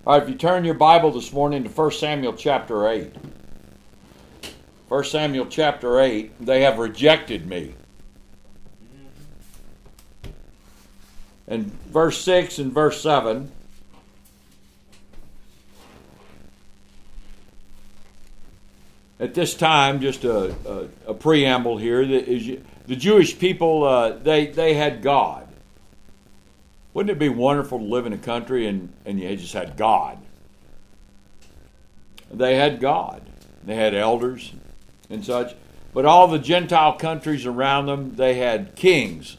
All right, if you turn your Bible this morning to 1 Samuel chapter 8. 1 Samuel chapter 8, they have rejected me. And verse 6 and verse 7. At this time, just a preamble here, the Jewish people, they had God. Wouldn't it be wonderful to live in a country and you just had God? They had God. They had elders and such. But all the Gentile countries around them, they had kings.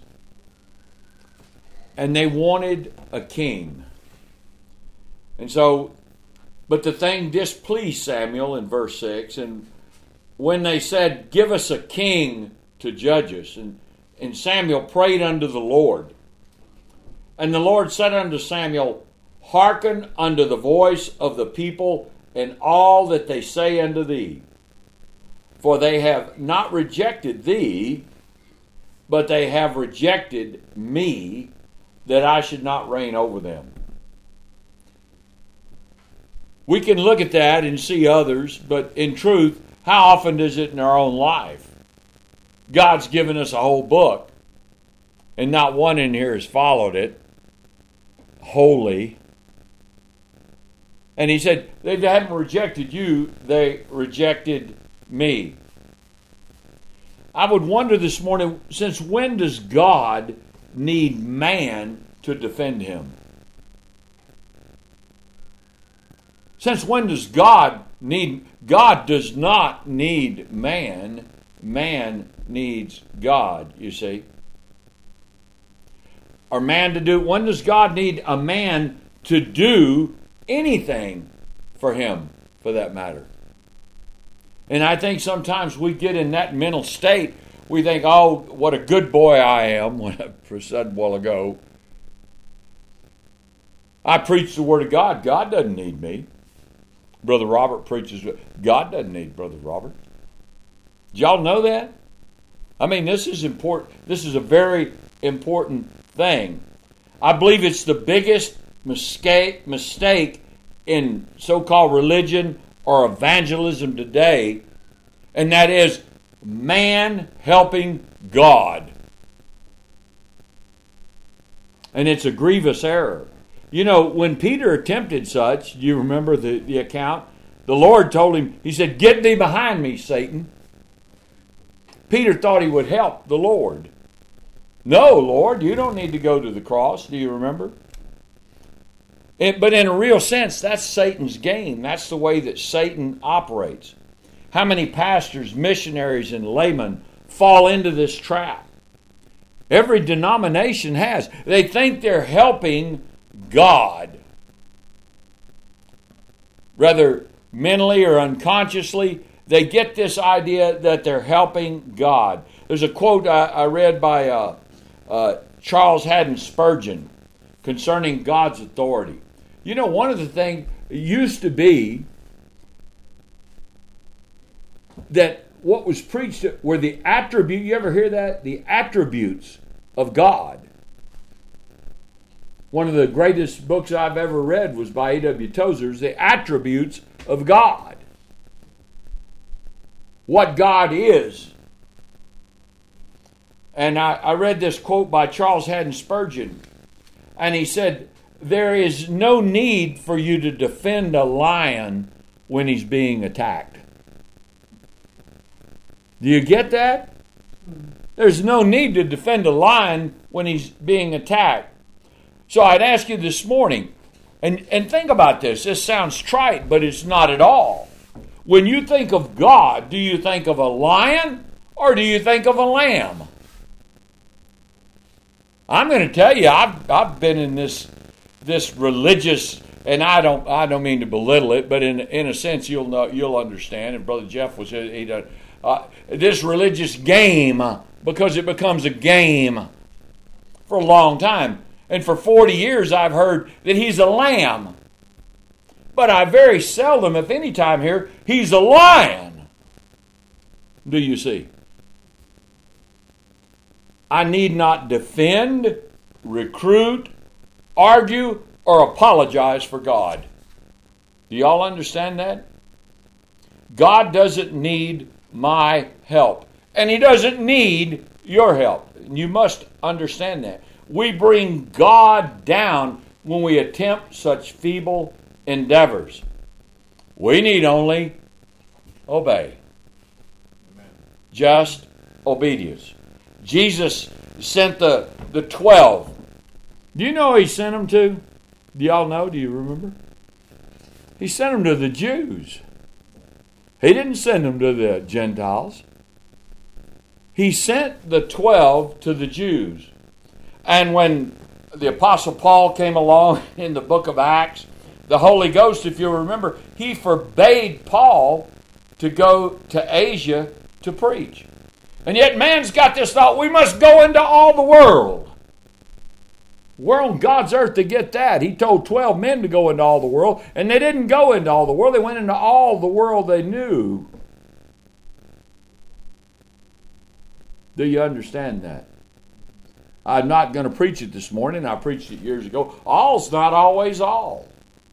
And they wanted a king. And so, but the thing displeased Samuel in verse 6. And when they said, give us a king to judge us. And Samuel prayed unto the Lord. And the Lord said unto Samuel, hearken unto the voice of the people and all that they say unto thee. For they have not rejected thee, but they have rejected me, that I should not reign over them. We can look at that and see others, but in truth, how often is it in our own life? God's given us a whole book, and not one in here has followed it wholly. And he said, they haven't rejected you, they rejected me. I would wonder this morning, since when does God need man to defend him? Since when does God does not need man, man needs God, you see. Or man to do, when does God need a man to do anything for him, for that matter? And I think sometimes we get in that mental state. We think, oh, what a good boy I am, when I said a while ago. I preach the Word of God. God doesn't need me. Brother Robert preaches. God doesn't need Brother Robert. Did y'all know that? I mean, this is important. This is a very important thing. I believe it's the biggest mistake in so-called religion or evangelism today, and that is man helping God. And it's a grievous error. You know, when Peter attempted such, do you remember the account? The Lord told him, he said, get thee behind me, Satan. Peter thought he would help the Lord. No, Lord, you don't need to go to the cross. Do you remember? But in a real sense, that's Satan's game. That's the way that Satan operates. How many pastors, missionaries, and laymen fall into this trap? Every denomination has. They think they're helping God. Rather mentally or unconsciously, they get this idea that they're helping God. There's a quote I read by Charles Haddon Spurgeon concerning God's authority. You know, one of the things used to be that what was preached were the attributes. You ever hear that? The attributes of God. One of the greatest books I've ever read was by A.W. Tozer's The Attributes of God. What God is. And I read this quote by Charles Haddon Spurgeon. And he said, there is no need for you to defend a lion when he's being attacked. Do you get that? There's no need to defend a lion when he's being attacked. So I'd ask you this morning, and think about this. This sounds trite, but it's not at all. When you think of God, do you think of a lion or do you think of a lamb? I'm going to tell you, I've been in this religious, and I don't mean to belittle it, but in a sense you'll understand. And Brother Jeff was this religious game, because it becomes a game for a long time. And for 40 years I've heard that he's a lamb. But I very seldom, if any time, hear he's a lion. Do you see? I need not defend, recruit, argue, or apologize for God. Do y'all understand that? God doesn't need my help. And He doesn't need your help. You must understand that. We bring God down when we attempt such feeble endeavors. We need only obey. Amen. Just obedience. Jesus sent the 12. Do you know who He sent them to? Do y'all know? Do you remember? He sent them to the Jews. He didn't send them to the Gentiles. He sent the 12 to the Jews. And when the Apostle Paul came along in the book of Acts, the Holy Ghost, if you remember, He forbade Paul to go to Asia to preach. And yet man's got this thought, we must go into all the world. We're on God's earth to get that. He told 12 men to go into all the world, and they didn't go into all the world. They went into all the world they knew. Do you understand that? I'm not going to preach it this morning. I preached it years ago. All's not always all.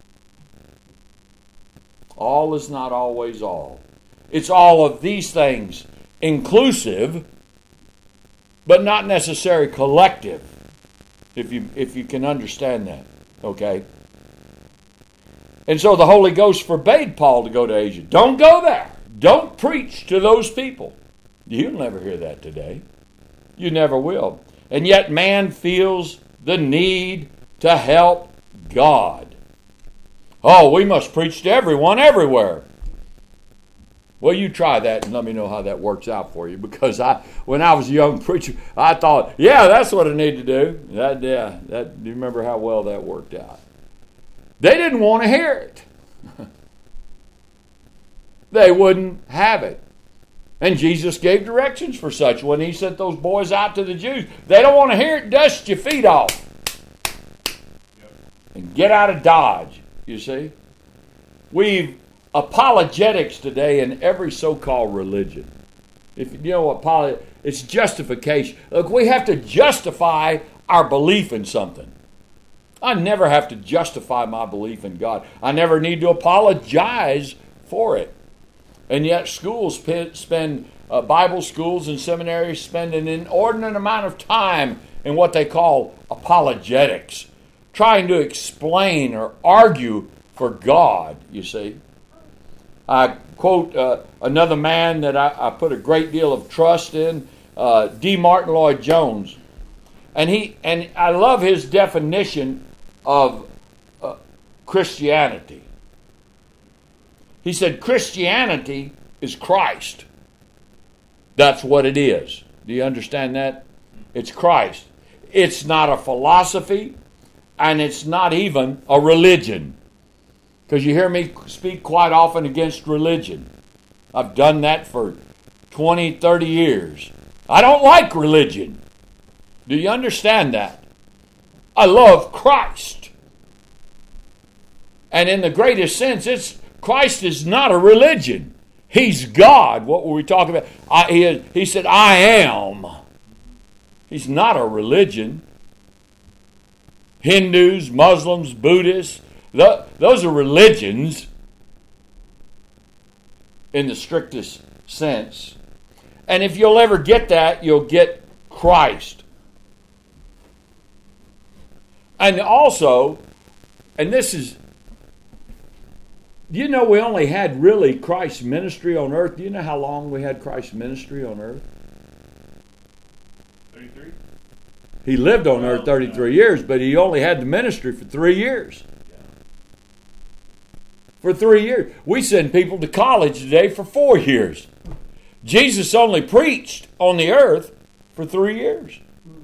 All is not always all. It's all of these things, inclusive, but not necessarily collective, if you can understand that. Okay? And so the Holy Ghost forbade Paul to go to Asia. Don't go there. Don't preach to those people. You'll never hear that today. You never will. And yet man feels the need to help God. Oh, we must preach to everyone everywhere. Well, you try that and let me know how that works out for you. Because when I was a young preacher, I thought, yeah, that's what I need to do. Do you remember how well that worked out? They didn't want to hear it. They wouldn't have it. And Jesus gave directions for such when He sent those boys out to the Jews. They don't want to hear it, dust your feet off. And get out of Dodge, you see. We've apologetics today in every so-called religion. If you know what it's justification. Look, we have to justify our belief in something. I never have to justify my belief in God. I never need to apologize for it. And yet schools spend, Bible schools and seminaries spend an inordinate amount of time in what they call apologetics, trying to explain or argue for God, you see. I quote another man that I put a great deal of trust in, D. Martin Lloyd Jones. And I love his definition of Christianity. He said, Christianity is Christ. That's what it is. Do you understand that? It's Christ. It's not a philosophy, and it's not even a religion. Because you hear me speak quite often against religion. I've done that for 20, 30 years. I don't like religion. Do you understand that? I love Christ. And in the greatest sense, Christ is not a religion. He's God. What were we talking about? He said, I am. He's not a religion. Hindus, Muslims, Buddhists, those are religions in the strictest sense. And if you'll ever get that, you'll get Christ. And also, and this is, do you know we only had really Christ's ministry on earth? Do you know how long we had Christ's ministry on earth? 33? He lived on earth 33 years, but he only had the ministry for 3 years. For 3 years. We send people to college today for 4 years. Jesus only preached on the earth for 3 years.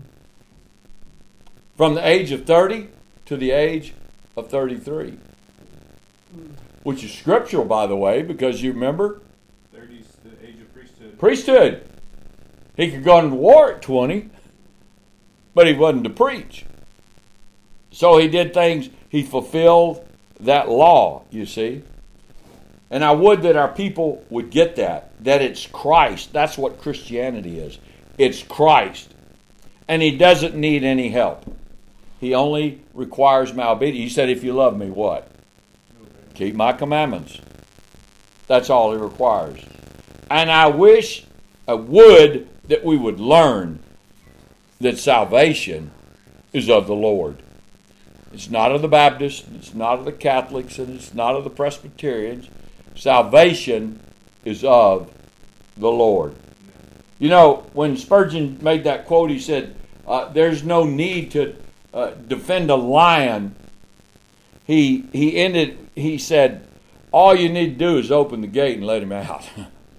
From the age of 30 to the age of 33. Which is scriptural, by the way, because you remember? 30's the age of priesthood. Priesthood. He could go into war at 20, but he wasn't to preach. So he did things, he fulfilled that law, you see. And I would that our people would get that it's Christ. That's what Christianity is. It's Christ. And he doesn't need any help. He only requires my obedience. He said, if you love me, what? Keep my commandments. That's all He requires. And I wish, I would, that we would learn that salvation is of the Lord. It's not of the Baptists, it's not of the Catholics, and it's not of the Presbyterians. Salvation is of the Lord. You know, when Spurgeon made that quote, he said, there's no need to defend a lion. He said, all you need to do is open the gate and let him out.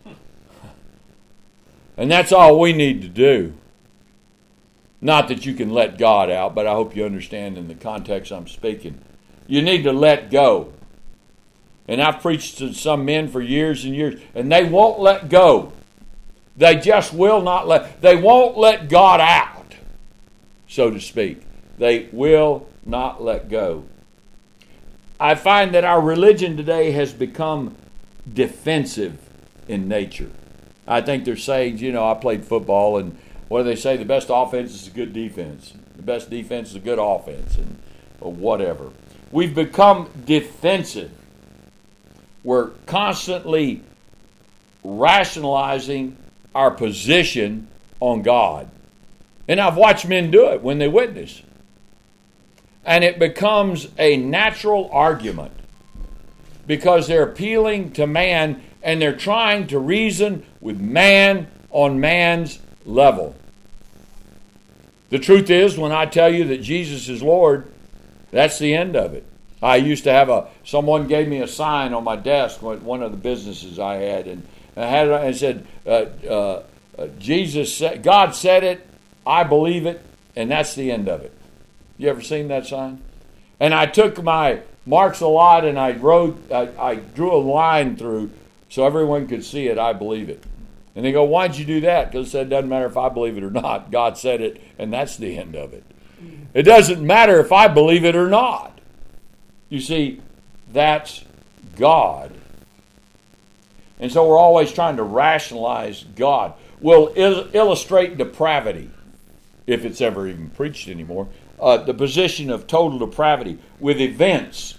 And that's all we need to do. Not that you can let God out, but I hope you understand in the context I'm speaking. You need to let go. And I've preached to some men for years and years, and they won't let go. They just will not they won't let God out, so to speak. They will not let go. I find that our religion today has become defensive in nature. I think they're saying, I played football, and what do they say? The best offense is a good defense. The best defense is a good offense, or whatever. We've become defensive. We're constantly rationalizing our position on God. And I've watched men do it when they witness. And it becomes a natural argument because they're appealing to man and they're trying to reason with man on man's level. The truth is, when I tell you that Jesus is Lord, that's the end of it. I used to have someone gave me a sign on my desk at one of the businesses I had, and I had it and said, Jesus said, God said it, I believe it, and that's the end of it. You ever seen that sign? And I took my marks a lot and I drew a line through so everyone could see it, I believe it. And they go, why'd you do that? Because it said, it doesn't matter if I believe it or not. God said it, and that's the end of it. It doesn't matter if I believe it or not. You see, that's God. And so we're always trying to rationalize God. We'll illustrate depravity, if it's ever even preached anymore, the position of total depravity with events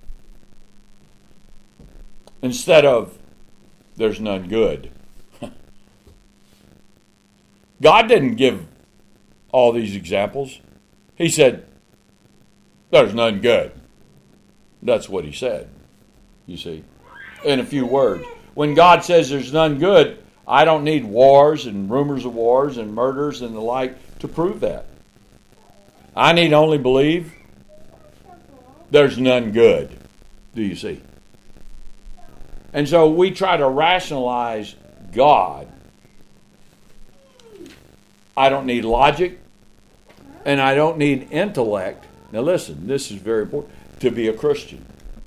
instead of there's none good. God didn't give all these examples. He said, there's none good. That's what he said, you see, in a few words. When God says there's none good, I don't need wars and rumors of wars and murders and the like to prove that. I need only believe there's none good. Do you see? And so we try to rationalize God. I don't need logic and I don't need intellect. Now listen, this is very important, to be a Christian.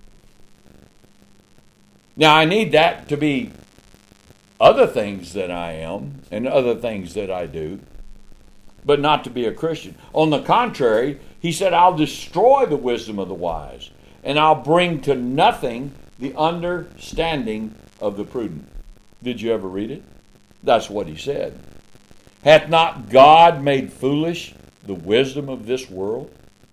Now I need that to be other things that I am and other things that I do, but not to be a Christian. On the contrary, he said, I'll destroy the wisdom of the wise, and I'll bring to nothing the understanding of the prudent. Did you ever read it? That's what he said. Hath not God made foolish the wisdom of this world?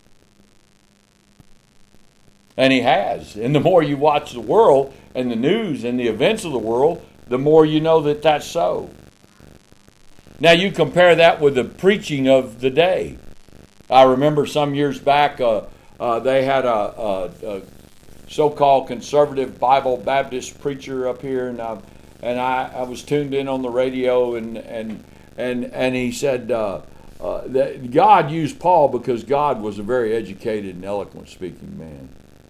And he has. And the more you watch the world and the news and the events of the world, the more you know that that's so. Now you compare that with the preaching of the day. I remember some years back they had a so-called conservative Bible Baptist preacher up here, and I was tuned in on the radio, and he said that God used Paul because God was a very educated and eloquent speaking man.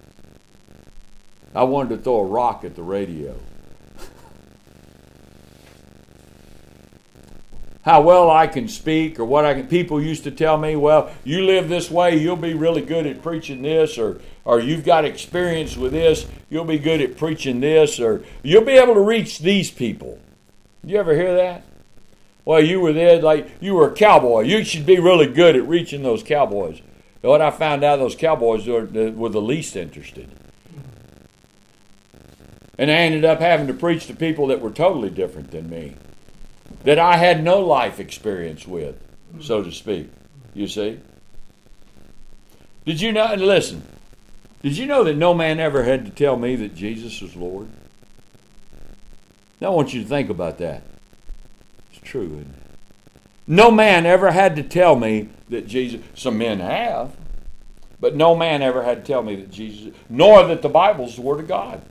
I wanted to throw a rock at the radio. How well I can speak, or what I can. People used to tell me, well, you live this way, you'll be really good at preaching this, or you've got experience with this, you'll be good at preaching this, or you'll be able to reach these people. You ever hear that? Well, you were there, like you were a cowboy. You should be really good at reaching those cowboys. And what I found out, those cowboys were the least interested. And I ended up having to preach to people that were totally different than me, that I had no life experience with, so to speak. You see? Did you know? Listen, Did you know that no man ever had to tell me that Jesus was Lord? Now I want you to think about that. It's true, isn't it? No man ever had to tell me that Jesus, some men have, but no man ever had to tell me that Jesus, nor that the Bible's the Word of God.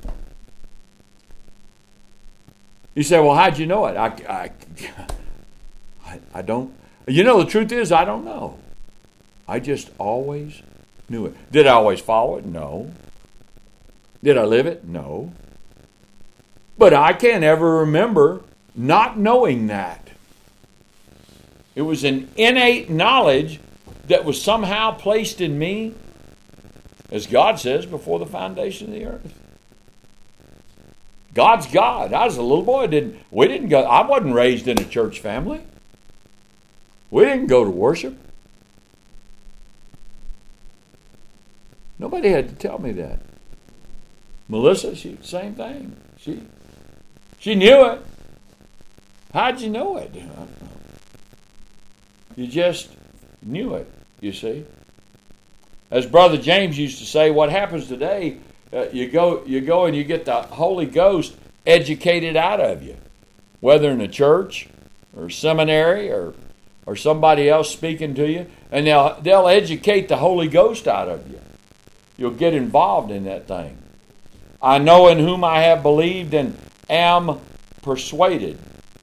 You say, well, how'd you know it? I don't. You know, the truth is, I don't know. I just always knew it. Did I always follow it? No. Did I live it? No. But I can't ever remember not knowing that. It was an innate knowledge that was somehow placed in me, as God says, before the foundation of the earth. God's God. I was a little boy. I wasn't raised in a church family. We didn't go to worship. Nobody had to tell me that. Melissa, same thing. She knew it. How'd you know it? I don't know. You just knew it, you see. As Brother James used to say, what happens today, you go and you get the Holy Ghost educated out of you, whether in a church or seminary or somebody else speaking to you, and they'll educate the Holy Ghost out of you. You'll get involved in that thing. I know in whom I have believed and am persuaded.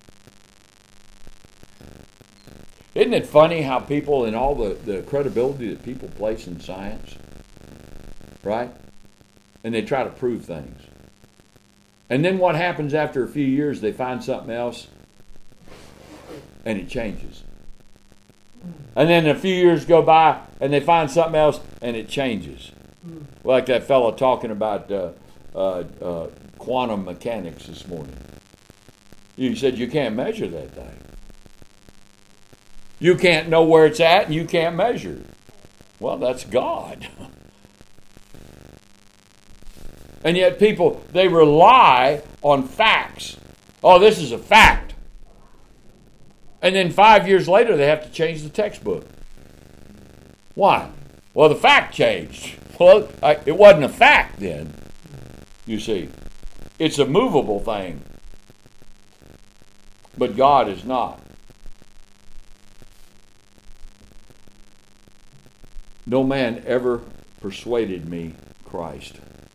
Isn't it funny how people, and all the credibility that people place in science, right? And they try to prove things. And then what happens after a few years, they find something else, and it changes. And then a few years go by, and they find something else, and it changes. Like that fellow talking about quantum mechanics this morning. You said you can't measure that thing. You can't know where it's at, and you can't measure it. Well, that's God. And yet people, they rely on facts. Oh, this is a fact. And then 5 years later, they have to change the textbook. Why? Well, the fact changed. Well, it wasn't a fact then, you see. It's a movable thing. But God is not. No man ever persuaded me Christ.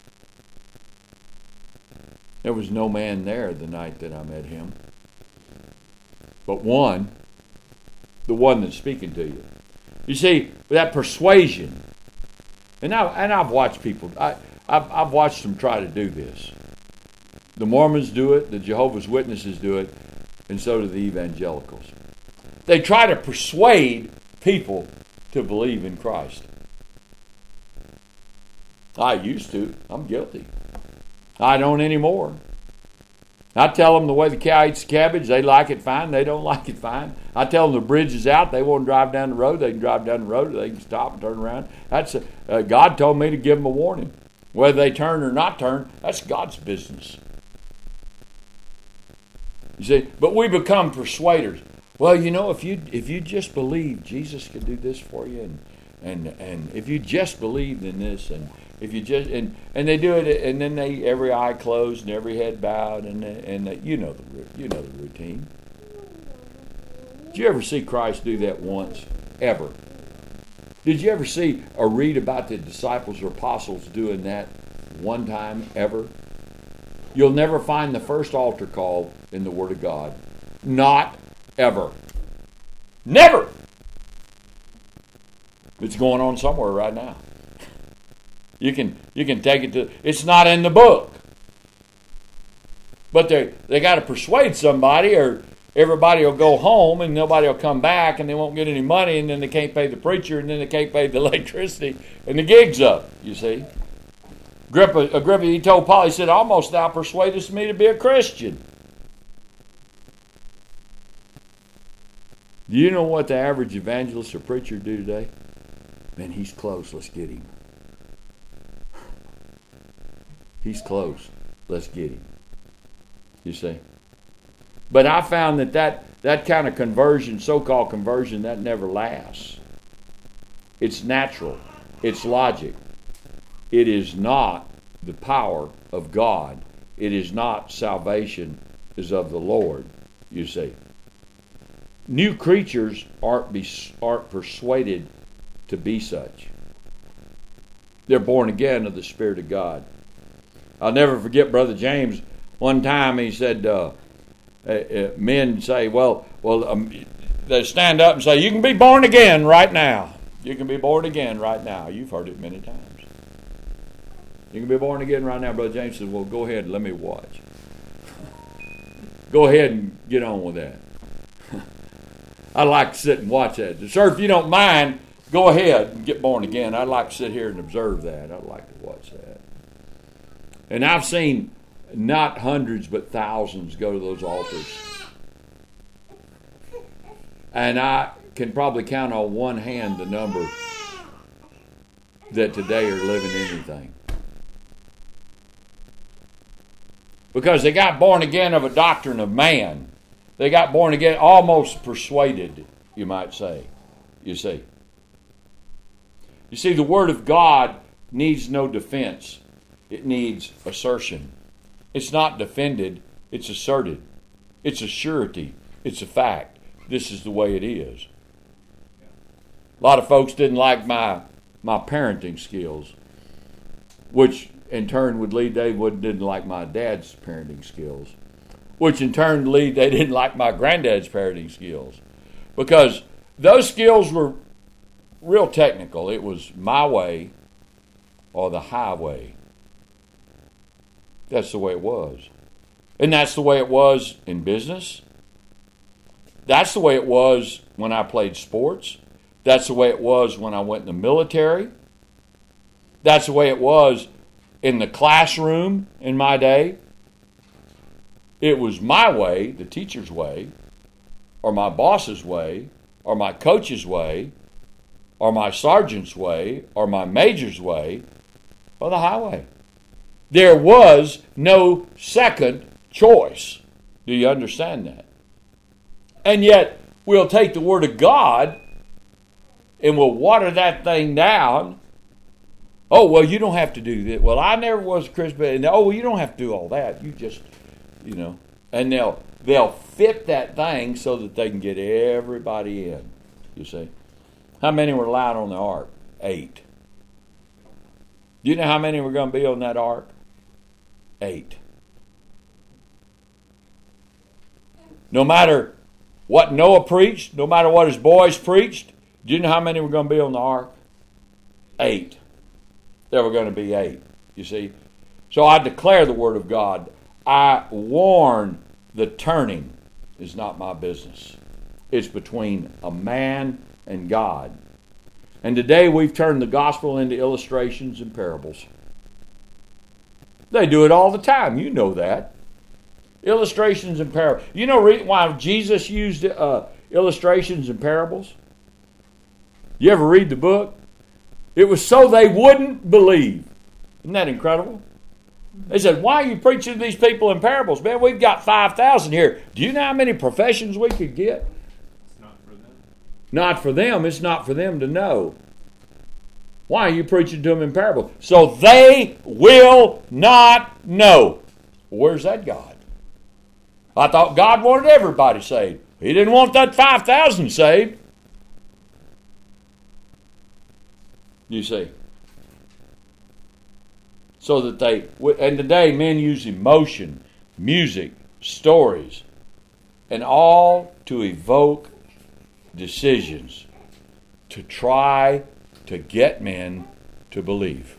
There was no man there the night that I met him. But one, the one that's speaking to you. You see, that persuasion, and I've watched people, I've watched them try to do this. The Mormons do it, the Jehovah's Witnesses do it, and so do the evangelicals. They try to persuade people to believe in Christ. I used to. I'm guilty. I don't anymore. I tell them the way the cow eats the cabbage, they like it fine, they don't like it fine. I tell them the bridge is out, they want to drive down the road, they can drive down the road, or they can stop and turn around. God told me to give them a warning. Whether they turn or not turn, that's God's business. You see, but we become persuaders. Well, you know, if you just believe Jesus could do this for you, and if you just believed in this, and if you just and they do it, and then they every eye closed and every head bowed, and you know the routine. Did you ever see Christ do that once? Ever? Did you ever see or read about the disciples or apostles doing that one time ever? You'll never find the first altar call in the Word of God. Not ever. Never! It's going on somewhere right now. You can take it to... It's not in the book. But they got to persuade somebody, or everybody will go home and nobody will come back, and they won't get any money, and then they can't pay the preacher, and then they can't pay the electricity, and the gig's up, you see. Agrippa, he told Paul, he said, almost thou persuadest me to be a Christian. Do you know what the average evangelist or preacher do today? Man, he's close, let's get him. He's close, let's get him. You see? But I found that kind of conversion, so-called conversion, that never lasts. It's natural. It's logic. it is not the power of God. It is not salvation is of the Lord, you see. New creatures aren't persuaded to be such. They're born again of the Spirit of God. I'll never forget Brother James. One time he said, men say, they stand up and say, you can be born again right now. You can be born again right now. You've heard it many times. You can be born again right now. Brother James says, well, go ahead and let me watch. Go ahead and get on with that. I'd like to sit and watch that. Sir, if you don't mind, go ahead and get born again. I'd like to sit here and observe that. I'd like to watch that. And I've seen not hundreds but thousands go to those altars. And I can probably count on one hand the number that today are living anything. Because they got born again of a doctrine of man. They got born again almost persuaded, you might say. You see, the Word of God needs no defense. It needs assertion. It's not defended, it's asserted. It's a surety. It's a fact. This is the way it is. A lot of folks didn't like my parenting skills, which in turn would lead they didn't like my dad's parenting skills, which in turn they didn't like my granddad's parenting skills, because those skills were real technical. It was my way or the highway. That's the way it was. And that's the way it was in business. That's the way it was when I played sports. That's the way it was when I went in the military. That's the way it was in the classroom in my day. It was my way, the teacher's way, or my boss's way, or my coach's way, or my sergeant's way, or my major's way, or the highway. There was no second choice. Do you understand that? And yet, we'll take the Word of God and we'll water that thing down. Oh, well, you don't have to do that. Well, I never was a Christian. Oh, well, you don't have to do all that. You just, and they'll fit that thing so that they can get everybody in, you see. How many were allowed on the ark? 8. Do you know how many were going to be on that ark? 8. No matter what Noah preached, no matter what his boys preached, do you know how many were going to be on the ark? 8. There were going to be 8, you see. So I declare the Word of God. I warn the turning is not my business. It's between a man and God. And today we've turned the gospel into illustrations and parables. They do it all the time. You know that. Illustrations and parables. You know why Jesus used illustrations and parables? You ever read the book? It was so they wouldn't believe. Isn't that incredible? They said, why are you preaching to these people in parables? Man, we've got 5,000 here. Do you know how many professions we could get? It's not for them. Not for them. It's not for them to know. Why are you preaching to them in parables? So they will not know. Where's that God? I thought God wanted everybody saved. He didn't want that 5,000 saved. You see. So that and today men use emotion, music, stories, and all to evoke decisions to try to get men to believe.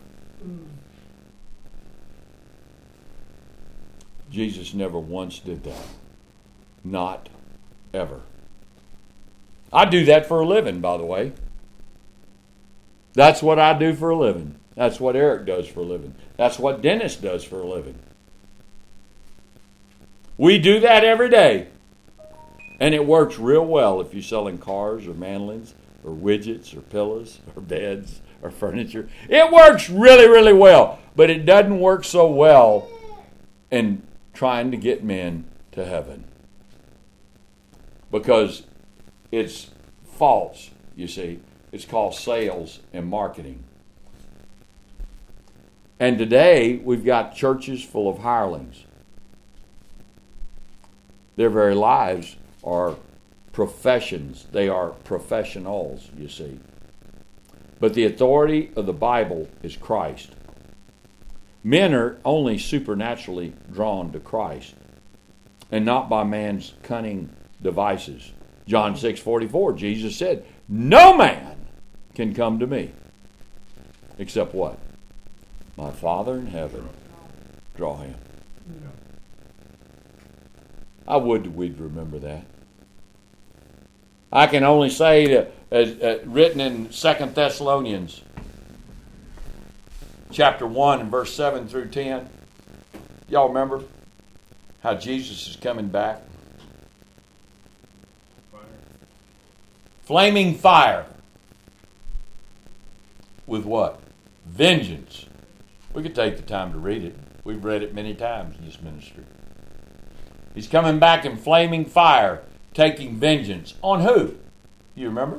Jesus never once did that. Not ever. I do that for a living, by the way. That's what I do for a living. That's what Eric does for a living. That's what Dennis does for a living. We do that every day. And it works real well if you're selling cars or mandolins or widgets or pillows or beds or furniture. It works really, really well. But it doesn't work so well in trying to get men to heaven. Because it's false, you see. It's called sales and marketing. And today, we've got churches full of hirelings. Their very lives are professions. They are professionals, you see. But the authority of the Bible is Christ. Men are only supernaturally drawn to Christ, and not by man's cunning devices. John 6:44, Jesus said, "No man can come to me, except what? My Father in heaven draw him." I would we'd remember that. I can only say that, as written in 2 Thessalonians chapter 1 and verse 7 through 10. Y'all remember how Jesus is coming back? Flaming fire. With what? Vengeance. We could take the time to read it. We've read it many times in this ministry. He's coming back in flaming fire, taking vengeance. On who? You remember?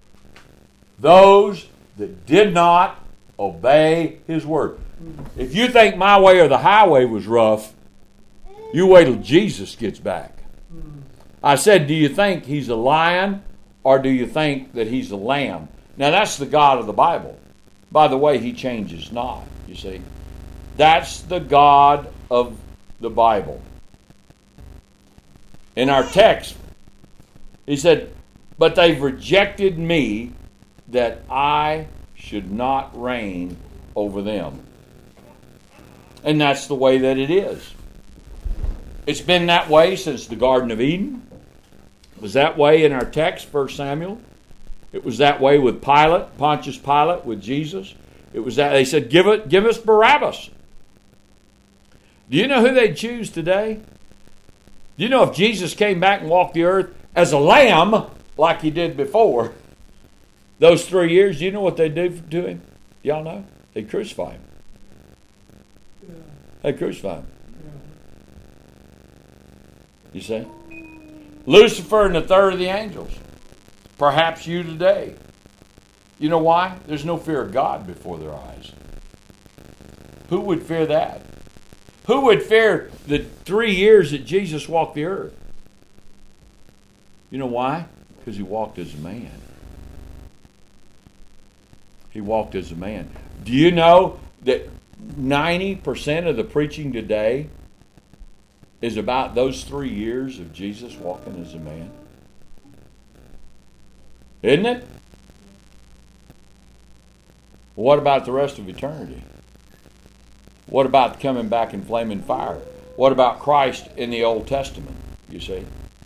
Those that did not obey His word. If you think my way or the highway was rough, you wait till Jesus gets back. I said, do you think He's a lion or do you think that He's a lamb? Now that's the God of the Bible. By the way, He changes not, you see. That's the God of the Bible. In our text, He said, "But they've rejected me that I should not reign over them." And that's the way that it is. It's been that way since the Garden of Eden. It was that way in our text, 1 Samuel. It was that way with Pilate, Pontius Pilate, with Jesus. It was that they said, give us Barabbas. Do you know who they'd choose today? Do you know if Jesus came back and walked the earth as a lamb, like He did before, those 3 years, do you know what they'd do to Him? Y'all know? They'd crucify Him. They'd crucify Him. You see? Lucifer and a third of the angels. Perhaps you today. You know why? There's no fear of God before their eyes. Who would fear that? Who would fear the 3 years that Jesus walked the earth? You know why? Because He walked as a man. He walked as a man. Do you know that 90% of the preaching today is about those 3 years of Jesus walking as a man? Isn't it? What about the rest of eternity? What about coming back in flaming fire? What about Christ in the Old Testament, you see?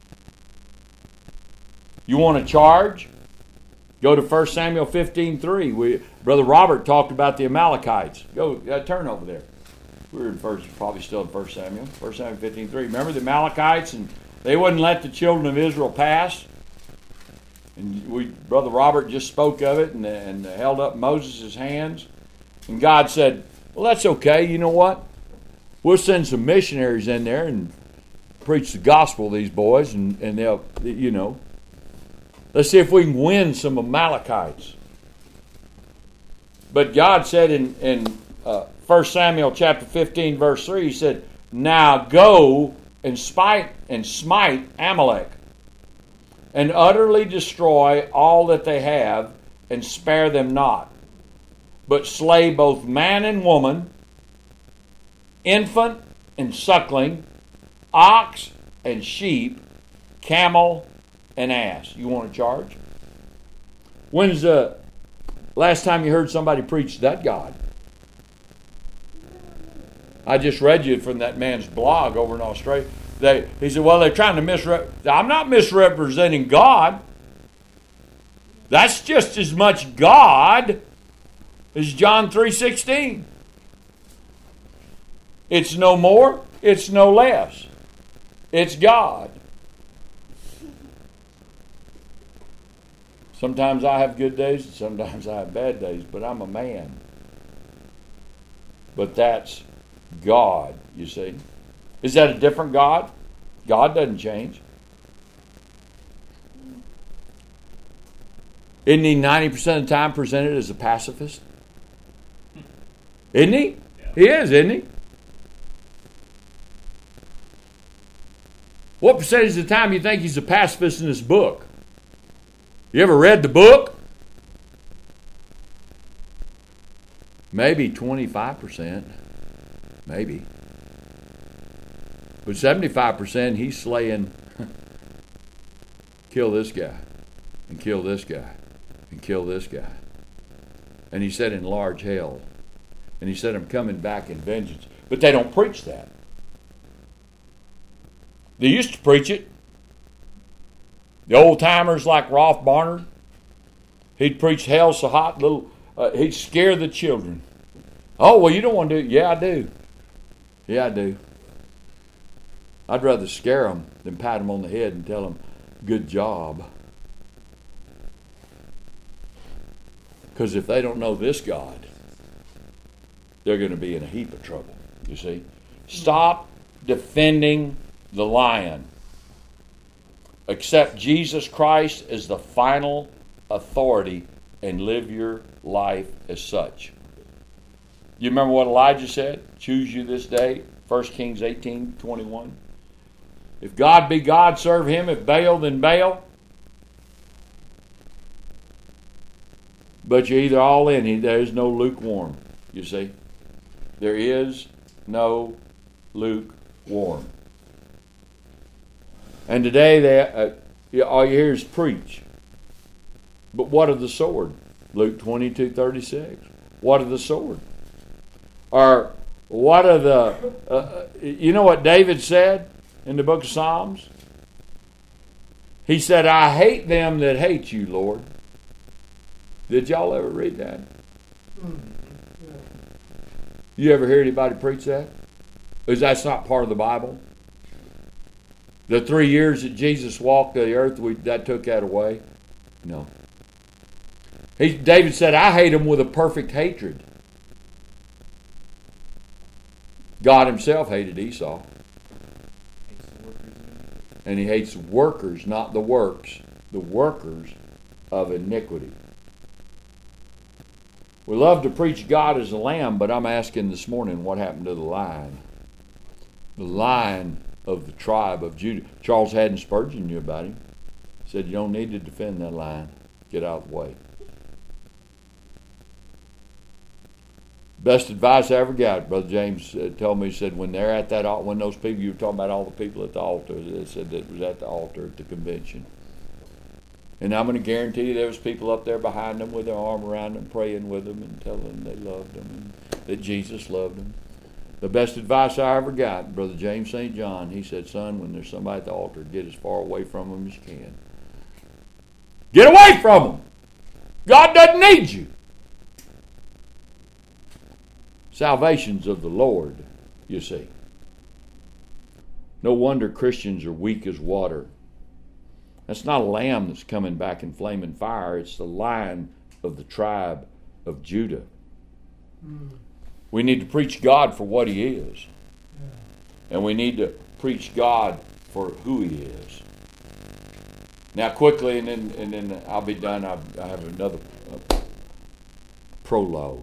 You want to charge? Go to 1 Samuel 15:3. Brother Robert talked about the Amalekites. Go turn over there. We're probably still in 1 Samuel. 1 Samuel 15:3. Remember the Amalekites, and they wouldn't let the children of Israel pass. And Brother Robert just spoke of it and held up Moses' hands. And God said, well, that's okay. You know what? We'll send some missionaries in there and preach the gospel to these boys, and they'll, you know. Let's see if we can win some Amalekites. But God said in 1 Samuel chapter 15, verse 3, He said, "Now go and smite Amalek, and utterly destroy all that they have, and spare them not, but slay both man and woman, infant and suckling, ox and sheep, camel and ass." You want to charge? When's the last time you heard somebody preach that God? I just read you from that man's blog over in Australia. He said, well, they're trying to misrepresent. I'm not misrepresenting God. That's just as much God as John 3:16. It's no more, it's no less. It's God. Sometimes I have good days and sometimes I have bad days, but I'm a man. But that's God, you see. Is that a different God? God doesn't change. Isn't He 90% of the time presented as a pacifist? Isn't He? He is, isn't he? What percentage of the time you think he's a pacifist in this book? You ever read the book? Maybe 25%. Maybe. But 75% he's slaying, kill this guy, and kill this guy, and kill this guy. And he said in large hell. And he said I'm coming back in vengeance. But they don't preach that. They used to preach it. The old timers like Rolf Barnard, he'd preach hell so hot, he'd scare the children. Oh, well, you don't want to do it. Yeah, I do. Yeah, I do. I'd rather scare them than pat them on the head and tell them, good job. Because if they don't know this God, they're going to be in a heap of trouble, you see. Stop defending the lion. Accept Jesus Christ as the final authority and live your life as such. You remember what Elijah said? Choose you this day, 1 Kings 18:21. If God be God, serve him. If Baal, then Baal. But you're either all in. There is no lukewarm, you see. There is no lukewarm. And today, all you hear is preach. But what of the sword? Luke 22:36. What of the sword? Or what of the... you know what David said in the book of Psalms? He said, I hate them that hate you, Lord. Did y'all ever read that? You ever hear anybody preach that? Because that's not part of the Bible. The 3 years that Jesus walked the earth, that took that away? No. David said, I hate them with a perfect hatred. God himself hated Esau. And he hates workers, not the works, the workers of iniquity. We love to preach God as a lamb, but I'm asking this morning what happened to the lion? The lion of the tribe of Judah. Charles Haddon Spurgeon knew about him. He said, you don't need to defend that lion. Get out of the way. Best advice I ever got, Brother James told me, he said, when they're at that altar, when those people, you were talking about all the people at the altar, they said that it was at the altar at the convention. And I'm going to guarantee you there was people up there behind them with their arm around them, praying with them and telling them they loved them and that Jesus loved them. The best advice I ever got, Brother James St. John, he said, son, when there's somebody at the altar, get as far away from them as you can. Get away from them! God doesn't need you. Salvation's of the Lord, you see. No wonder Christians are weak as water. That's not a lamb that's coming back in flaming fire. It's the lion of the tribe of Judah. We need to preach God for what he is. And we need to preach God for who he is. Now quickly, and then I'll be done. I have another prologue.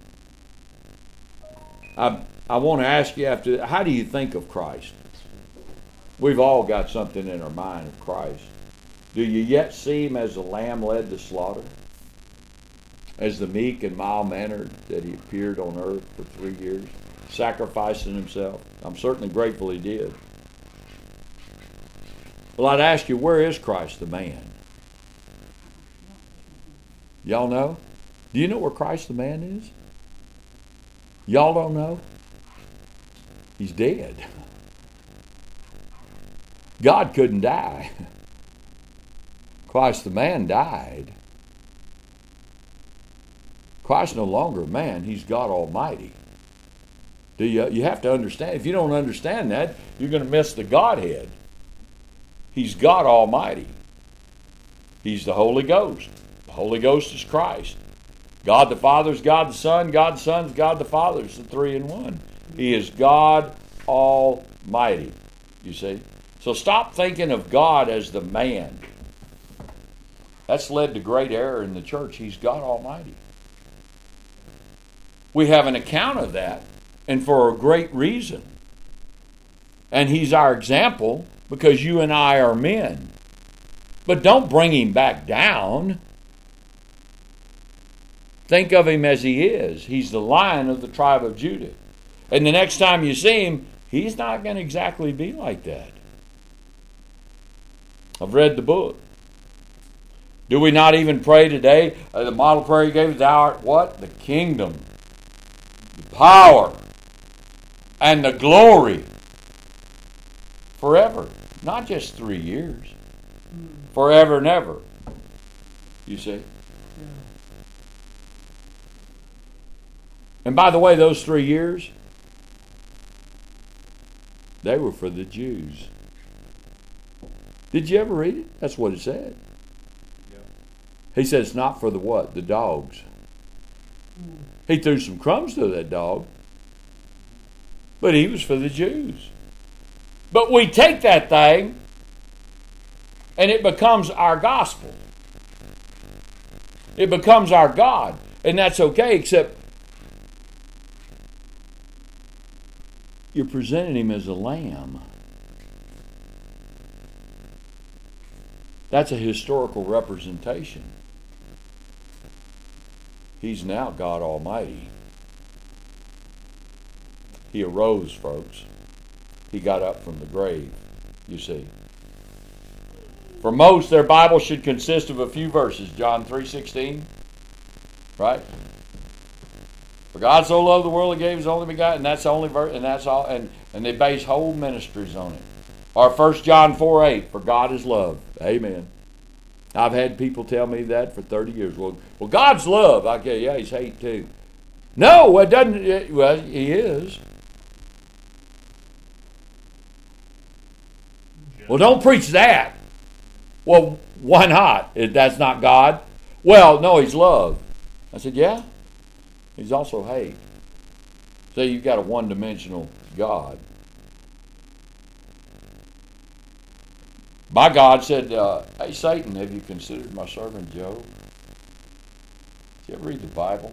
I want to ask you after, how do you think of Christ? We've all got something in our mind of Christ. Do you yet see him as a lamb led to slaughter? As the meek and mild-mannered that he appeared on earth for 3 years, sacrificing himself? I'm certainly grateful he did. Well, I'd ask you, where is Christ the man? Y'all know? Do you know where Christ the man is? Y'all don't know? He's dead. God couldn't die. Christ the man died. Christ's no longer a man. He's God Almighty. You have to understand. If you don't understand that, you're going to miss the Godhead. He's God Almighty. He's the Holy Ghost. The Holy Ghost is Christ. God the Father is God the Son. God the Son is God the Father. It's the three in one. He is God Almighty. You see? So stop thinking of God as the man. That's led to great error in the church. He's God Almighty. We have an account of that and for a great reason. And he's our example because you and I are men. But don't bring him back down. Think of him as he is. He's the Lion of the tribe of Judah. And the next time you see him, he's not going to exactly be like that. I've read the book. Do we not even pray today? The model prayer he gave us, thou art what? The kingdom, the power, and the glory forever. Not just 3 years. Forever and ever. You see? And by the way, those 3 years, they were for the Jews. Did you ever read it? That's what it said. Yeah. He said it's not for the what? The dogs. He threw some crumbs to that dog. But he was for the Jews. But we take that thing and it becomes our gospel. It becomes our God. And that's okay, except you're presenting him as a lamb. That's a historical representation. He's now God Almighty. He arose, folks. He got up from the grave, you see. For most, their Bible should consist of a few verses. John 3:16, right? For God so loved the world, He gave His only begotten. And that's the only verse, and that's all. And they base whole ministries on it. Or 1 John 4:8, for God is love. Amen. I've had people tell me that for 30 years. Well, God's love. Okay, yeah, He's hate too. No, it doesn't. Well, He is. Well, don't preach that. Well, why not? That's not God. Well, no, He's love. I said, yeah. He's also hate. So you've got a one-dimensional God. My God said, hey, Satan, have you considered my servant Job? Did you ever read the Bible?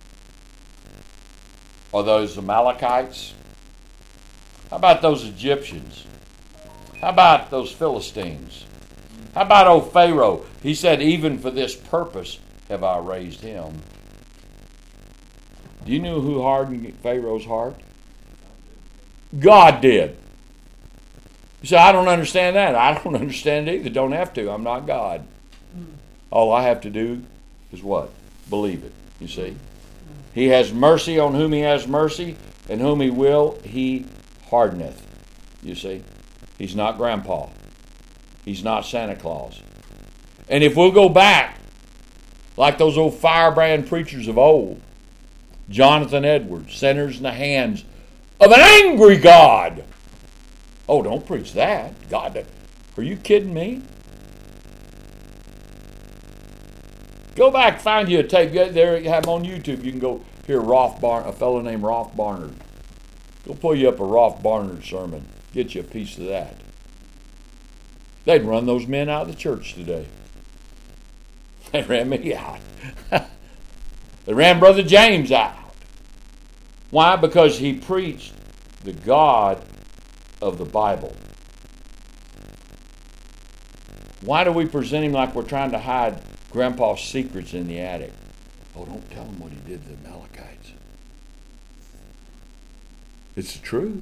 Or those Amalekites? How about those Egyptians? How about those Philistines? How about old Pharaoh? He said, even for this purpose have I raised him. Do you know who hardened Pharaoh's heart? God did. You say, I don't understand that. I don't understand it either. Don't have to. I'm not God. All I have to do is what? Believe it, you see. He has mercy on whom He has mercy, and whom He will, He hardeneth. You see. He's not Grandpa. He's not Santa Claus. And if we'll go back, like those old firebrand preachers of old, Jonathan Edwards, sinners in the hands of an angry God. Oh, don't preach that. God, are you kidding me? Go back, find you a tape. There, you have them on YouTube. You can go hear a fellow named Rolf Barnard. Go pull you up a Rolf Barnard sermon. Get you a piece of that. They'd run those men out of the church today. They ran me out. They ran Brother James out. Why? Because he preached the God of the Bible. Why do we present him like we're trying to hide Grandpa's secrets in the attic? Oh, don't tell him what he did to the Amalekites. It's the truth.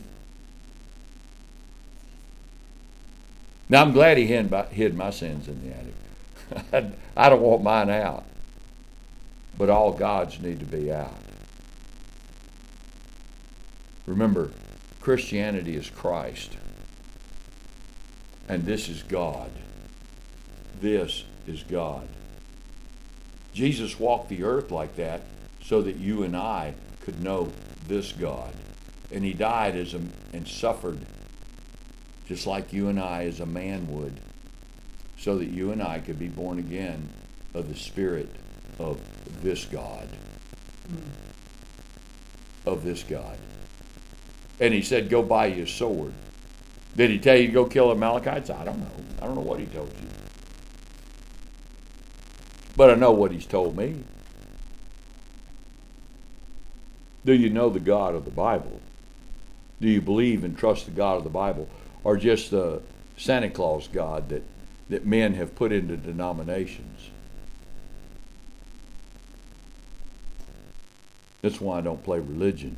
Now, I'm glad he hid my sins in the attic. I don't want mine out. But all God's need to be out. Remember, Christianity is Christ. And this is God. This is God. Jesus walked the earth like that so that you and I could know this God. And He died and suffered just like you and I as a man would, so that you and I could be born again of the Spirit of this God. Of this God. And He said, go buy you a sword. Did He tell you to go kill the Amalekites? I don't know. I don't know what He told you. But I know what He's told me. Do you know the God of the Bible? Do you believe and trust the God of the Bible, or just the Santa Claus God that men have put into denominations? That's why I don't play religion.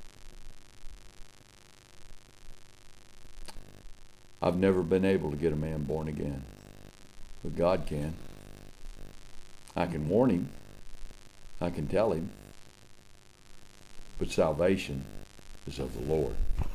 I've never been able to get a man born again, but God can. I can warn him. I can tell him. But salvation is of the Lord.